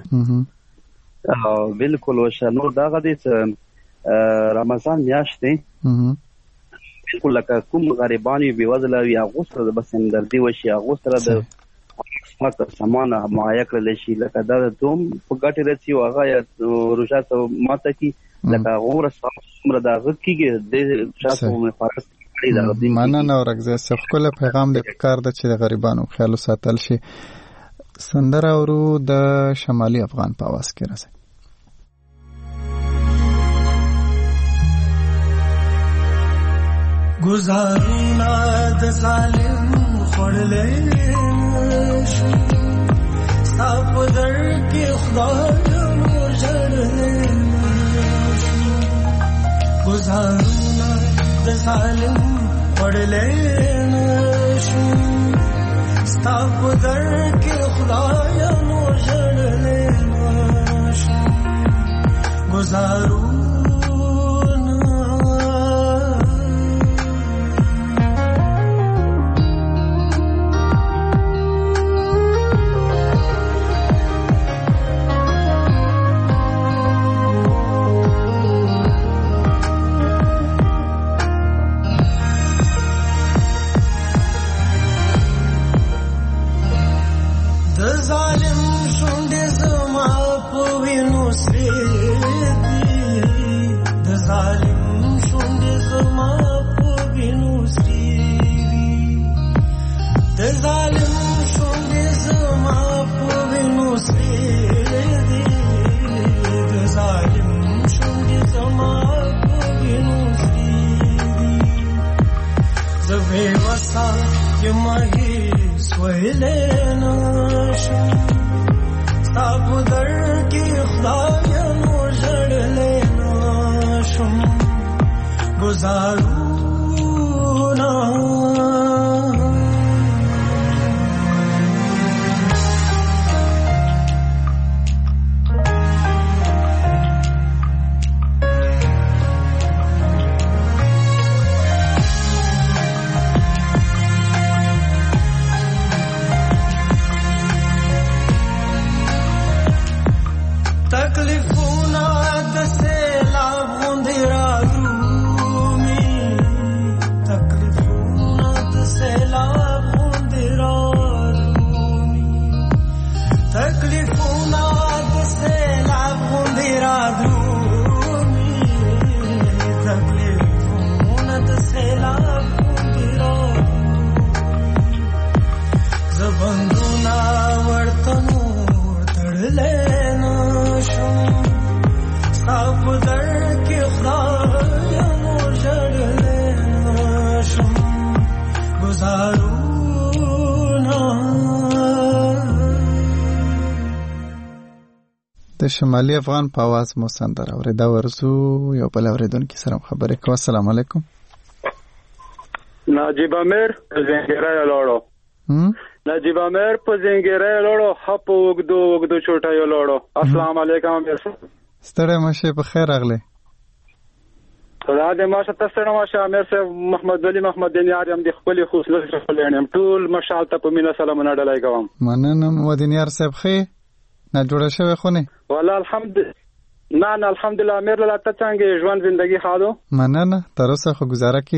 بالکل وشه نور دغه دی چې رمضان میاشت دی بالکل لکه کوم غریبان وي بېوزله وي هغو سره د بس همدردي وشي هغو سره د قسمت سامان مهیا کړلی شي لکه دا د دوم په ګټې رسي او هغه روژه ته ماته کړي لکه هغه څومره د هغه کېږي دې شاته مفارس مننه ورغځئ صاحب ښکلی پیغام دی پکار ده چې د غریبانو خیال وساتل شي سندره اورو د شمالي افغان په اواز کې راځي گزارونه د ظالم خوړلی نشو ستا په در کې خدای نور ژړلی نشو گزارونه د ظالم خوړلی نشو ستا په در کې خدای نور ژړلی نشو گزارو زبندونه ورته نور تړلی نشم د شمالي افغان په आवाज مو سندره اورېدا ورزو یو بل اوریدونکو سره خبرې کوو. السلام علیکم. نجیب امیر زنګیره لاړو نجیب امیر په زنګیره لاړو هپ وګدو وګدو چوټه یو لاړو. السلام علیکم امیر ستړی مشه په خیر راغلی. خدا دې ماشه تاسو ماشه امیر صاحب محمد ولی محمد دینیار هم د خپل خصوصي خپلینم ټول مشال ته په مینا سلامونه ډلای کوم. مننه مو دینیار صاحب خې نه جوړه شوی خو نه والله الحمدلله نه نه الحمدلله امیر لاله ته څنګه ژوند زندگی خالو. مننه تر اوسه خو گزاره کی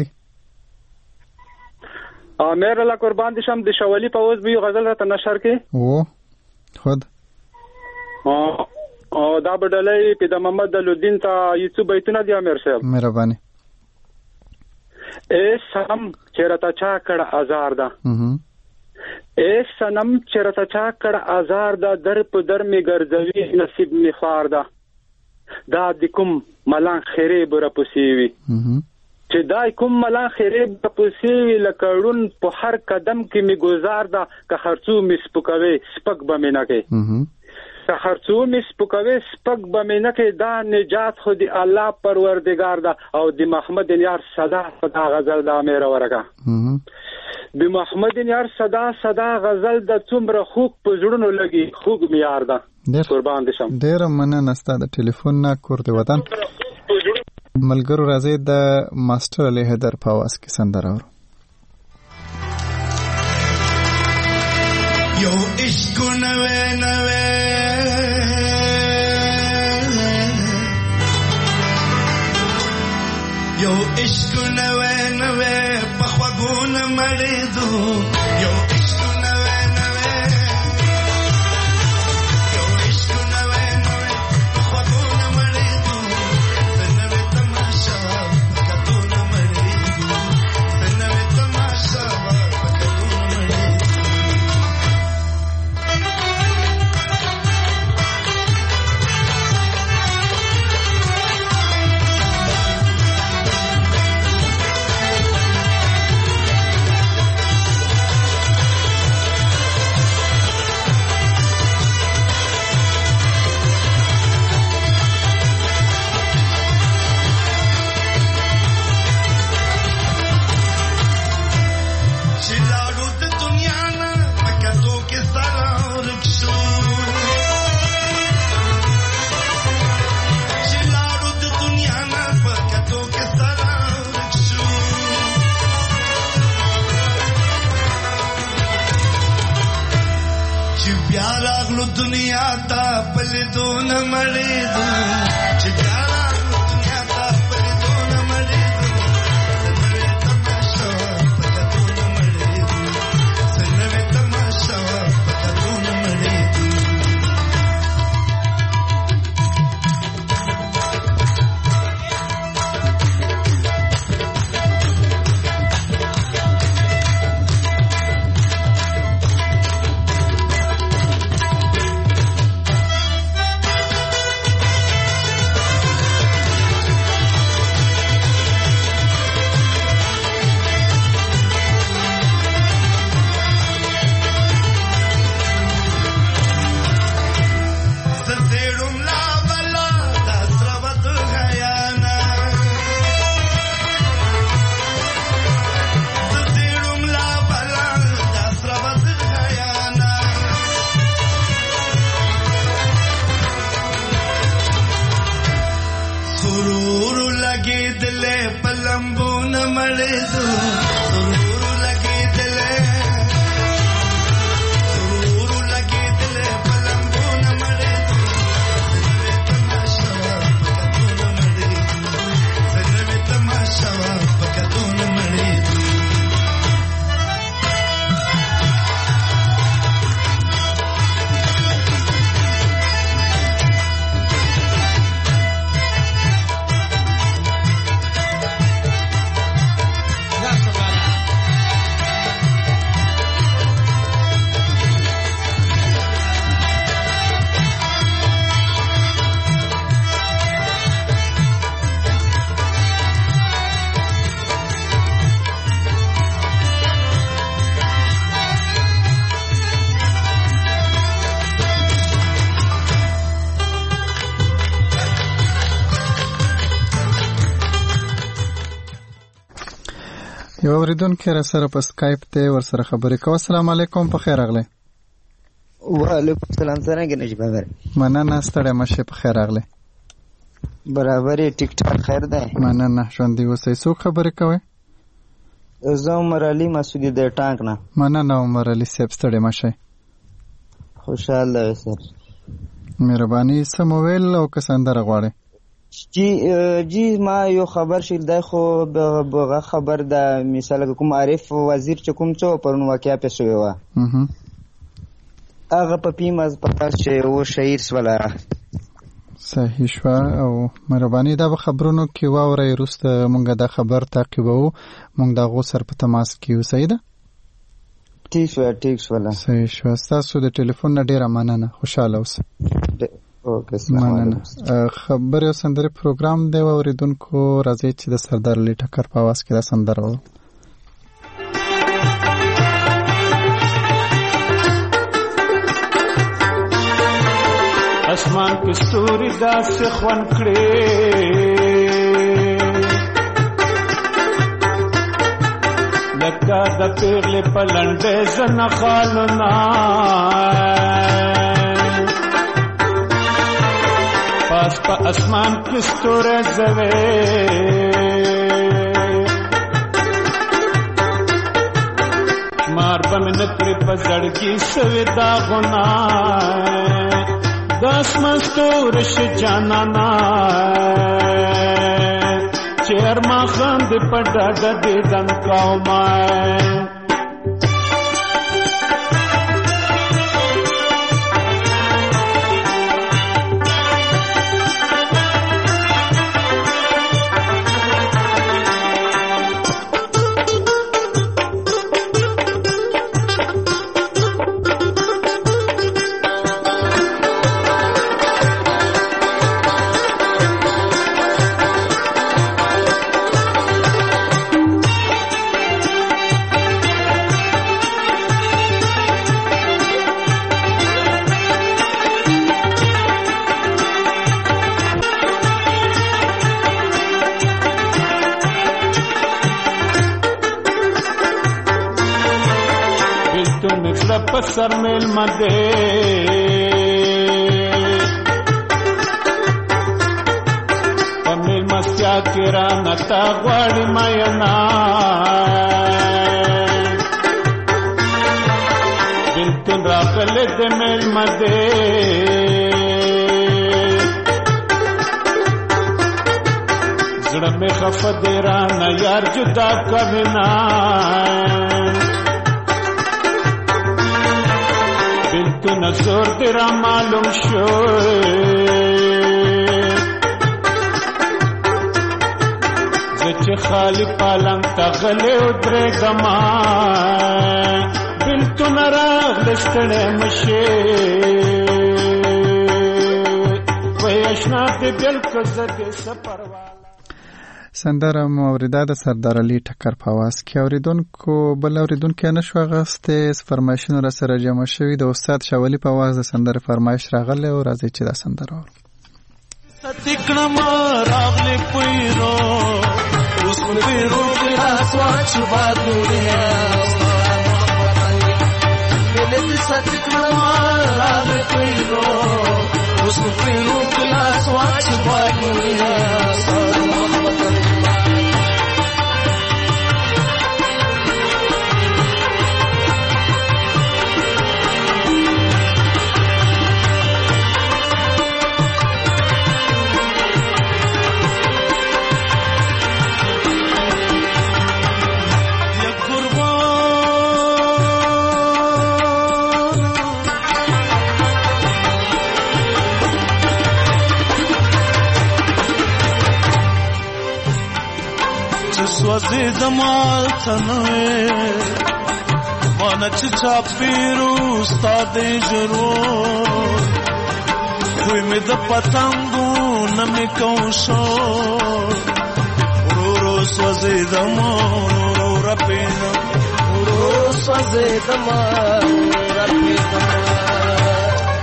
امیر لاله قربان دي شم د شوالی په اوس به غزل راته نشر کی او خود او دا بدلې په د محمد الدین ته یوسف بیتونه دی امیر صاحب مهرباني. اے سم چیرته چا کړه آزار ده اے سنم چیرته چا کړه آزار ده در په در می ګرځوي نصیب می خار ده دا د کوم ملان خیره بره پوسیوي چې دا کوم ملان خیره بره پوسیوي لکړون په هر قدم کې می گزار ده که خرڅو می سپکوي سپک به می نه کې که خرڅو می سپکوي سپک به می نه کې دا نجات خو دی الله پروردگار ده او د محمد یار صدا صدا غزل دا مې راورګه د محمد یار صدا صدا غزل د څومره خوږ په زړونو لګي خوږ میار ده. قربان دي شم. ډیر مننه ستاسو د ټلیفون نه کور دی وطن ملګرو راځي د ماستر علي حیدر په आवाज کې سندره اورو. یو عشق نوې نوې یو عشق نوې نوې په خواګونه مړې دو یو عشق نوې نوې یو عشق نوې نوې په خواګونه مړې دو نوې تماشا کتونه مړې دو نوې تماشا کتونه مړې दुनिया ता पल दो न मरे दो चितारा दुनिया ता पल दो न मरे दो सनवे तमाशा पता दो न मरे दो सनवे तमाशा पता दो न मरे दो That's یو اوریدونکی را سره په سکایپ ته ورسره خبرې کوو. السلام علیکم، په خیر راغلی. وعلیکم السلام. څنګه نجیب خبر مننه ستړی مشه، په خیر راغلی. برابرې ټیک ټاک خیر دی. مننه، ژوندي اوسئ. څوک خبرې کوئ؟ زه عمر علي مسعودي د ټانک نه. مننه عمر علي صاحب، ستړی مشه. خوشحاله سر. مهرباني. څه مو ویل او که سندره غواړئ؟ جی جی ما یو خبر شیل دی خو بغه خبر د مثال کوم عارف وزیر چې کوم څو پرون واقعیا پې شوی و هغه په پیماز پتا چې و شهید سولا. صحیح شو او مهرباني دا به خبرونو کې واورئ. وروسته مونږ دا خبر تعقیبوو، مونږ د هغو سره په تماس کې یو. صحیح ده؟ ټیک شو ټیک شوله. صحیح شو. ستاسو د ټلیفون نه ډېره مننه. خوشحاله اوسه. مننه. خبر او سندره پروګرام دی او اوریدونکو راځي چې د سردار علي ټکر په आवाज کې دا سندره و. اسمان کې ستوري داسې خوان کړې لکه د پیغلې په لنډې زنه خالونه پاس په اسمان کې ستوري ځوي مار به مې نکړې په زړګي سوي داغونه داس مستور ش جانانا چیر ما خند پډا د دې دن کاو ما سر میل مدے پمیل مستیا کرا نتا غواړي ماینا بلتون راغله د میل مدے زړه مې خفه دی را نه یار جدا کړنا تو نظر تیرا معلوم شو زچ خالی پالنگ تغلی ادرے گما بل تو نراغ لستڑے مشے وی اشناف دل کزدے سپروالا. سندره مو اوریده د سردار علي ټکر په आवाज کې. اوریدونکو بل اوریدونکو نه شو غسته فرمایشونه را سره جمع شوي د استاد شاولی په आवाज د سندره فرمایش راغله او راځي چې دا سندره ور ستکړه ما راغله پیرو اوس پیرو کې اسواچ بادونه ملت ستکړه ما راغله پیرو اوس پیرو کې اسواچ بادونه سوزی دمال تنوی مانا چچا پیرو استاد جرور کوئی می د پتنگو نمی کوشو رو رو سوزی دمال رو رپینا رو سوزی دمال رپینا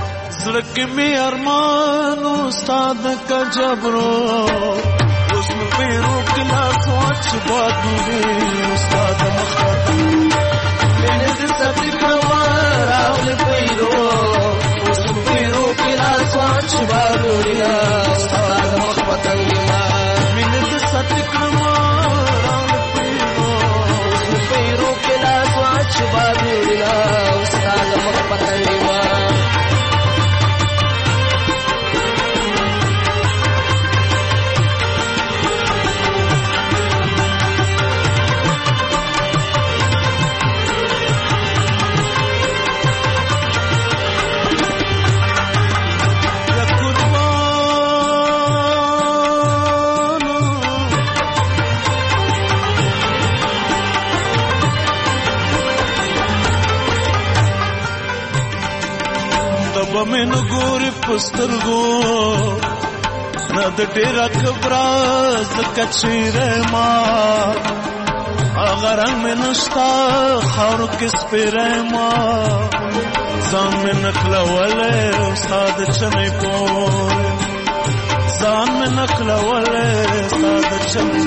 زرکی می ارمان استاد کا جبرو پیرو کې لاس واچ بادوري استاد مخاطب مینه دې ستې کړما راغله پیرو اوس پیرو کې لاس واچ بادوري استاد مخاطب مینه دې ستې کړما راغله پیرو اوس پیرو کې لاس واچ بادوري استاد مخاطب من ګوري پسترګو نه د ډېر کبراز کچېره ما اگر رنگ میں نشتا خاور کس پیره ما ځان مې نخلوله استاد چنې پور ځان مې نخلوله استاد چنې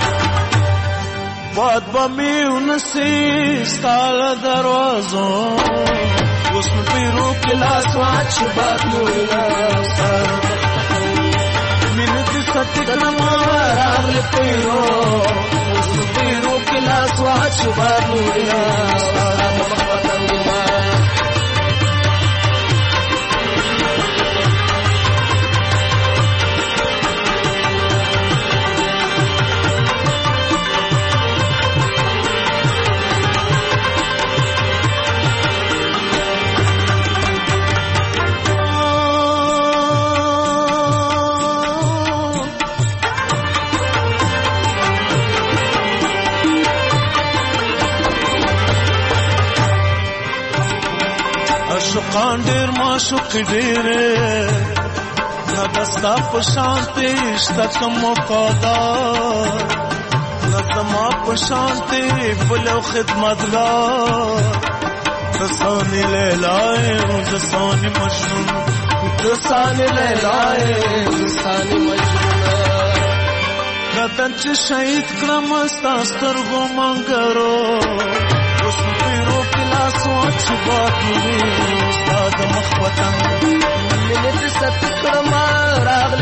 باد بمی ونسی ستاله دروازو اوس مې پیرو کې لاس واچ باد مولا مینه دې ستې کړما راغله پیرو اوس مې پیرو کې لاس واچ باد مولا عاشقان ډېر معشوق ډېرې نه دستا په شانتې شته کوم وفادار نه زما په شانتې بل یو خدمتګار د ثاني لیلا یم د ثاني مجنون د ثاني لیلا یم د ثاني مجنون کتن چې شهید کړم ستا سترګو منګرو اوس مې پیرو کې لاس واچ بادوري استاد مخ وطن مینه دې ستې کړما راغله